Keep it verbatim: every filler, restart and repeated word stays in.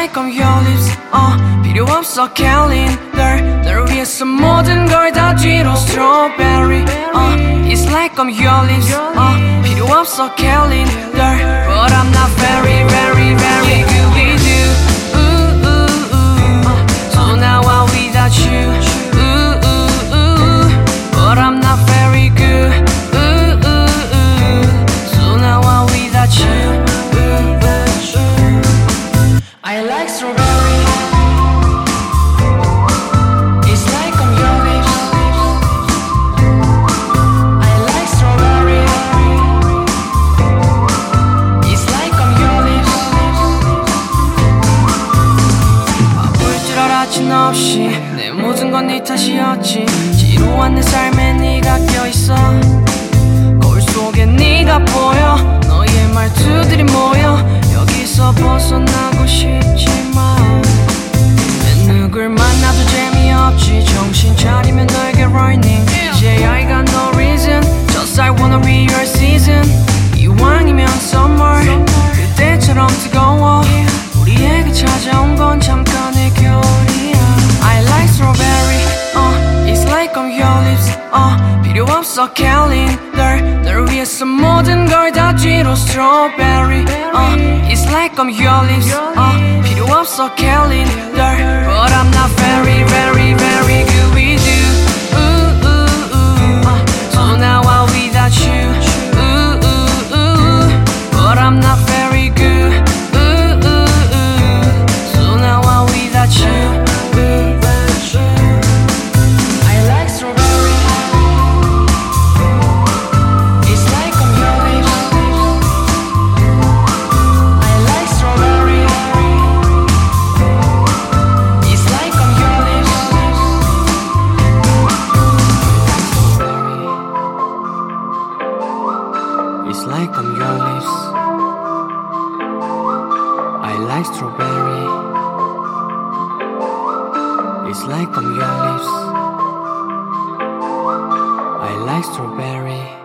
like I'm your lips uh, 필요 없어 calendar 널 위해서 모든 걸 다 뒤로 strawberry uh, It's like I'm your lips uh, 필요 없어 calendar But I'm not very very very good with you ooh, ooh, ooh. Uh, So now I'm without you ooh, ooh, ooh. But I'm not very good ooh, ooh, ooh. So now I'm without you I like strawberry It's like on your lips I like strawberry It's like on your lips 바쁠 줄 알았지 너 없이 내 모든 건 네 탓이었지 지루한 내 삶에 네가 껴있어 거울 속에 네가 보여 너의 말투들이 모여 여기서 벗어나고 싶지만 내 누굴 만나도 재미없지 정신 차리면 너에게 running 이제 I got no reason Just I wanna be your season 이왕이면 summer 그때처럼 뜨거워 우리에게 찾아온 건 잠깐의 겨울이야 I like strawberry uh, It's like I'm your lips uh, 필요 없어 calendar 널 위해서 모든 걸 다 뒤로 strawberry uh, It's like I'm your lips uh, 필요 없어 calendar But I'm not very very very good with you ooh, ooh, ooh. Uh, So now I'm without you ooh, ooh, ooh. But I'm not very good ooh, ooh, ooh. So now I'm without you I like strawberry It's like on your lips I like strawberry It's like on your lips It's like on your lips I like strawberry It's like on your lips I like strawberry